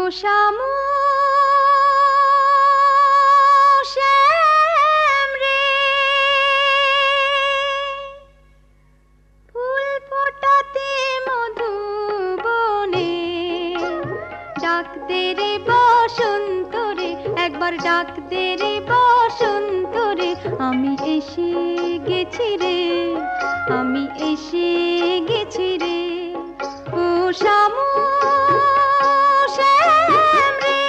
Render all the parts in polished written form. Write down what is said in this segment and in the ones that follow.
শামু একবার ডাক দে রে বসন্ত রে, আমি এসে গেছি রে, আমি এসে গেছি রে। ও শামু শ্যাম রে,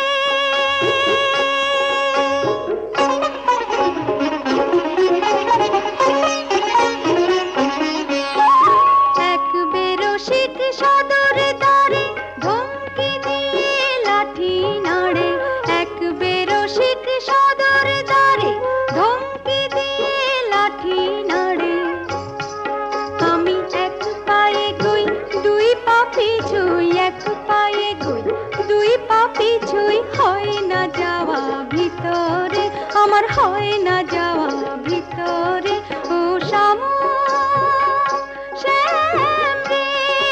এক বেরসিক সদর দ্বারে ধমকি দিয়ে লাঠি নাড়ে, এক বেরসিক সদর দ্বারে ধমকি দিয়ে লাঠি নাড়ে। আমি এক পায়ে গই দুই পা পিছুই, এক পায়ে গই দুই পা পিছুই, হয় না যাওয়া ভিতরে, আমার হয় না যাওয়া ভিতরে। ও শামু শ্যাম রে,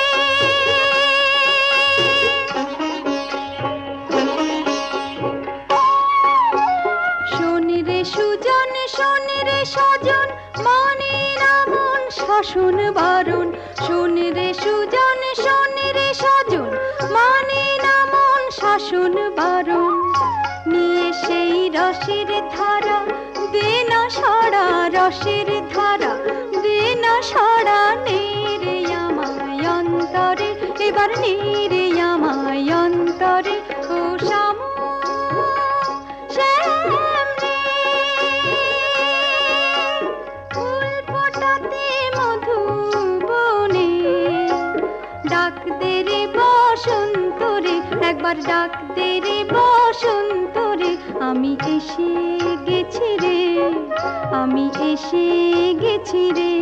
শোন রে সুজন, শোন রে সজন, মানে না মন শাসন বারণ। শোন রে সুজন, শোন রে সজন, মানে না মন শাসন বারণ। নিয়ে সেই রসের ধারা দে না সাড়া, রসের ধারা দে না সাড়া, নে রে আমায় অন্তরে, এবার নে রে আমায় অন্তরে। ও শামু শ্যাম রে, ফুল ফোটাতে মধুবনে ডাক দে রে বসন্ত রে, একবার ডাক দে রে বসন্ত রে, আমি এসে গেছি রে, আমি এসে গেছি রে।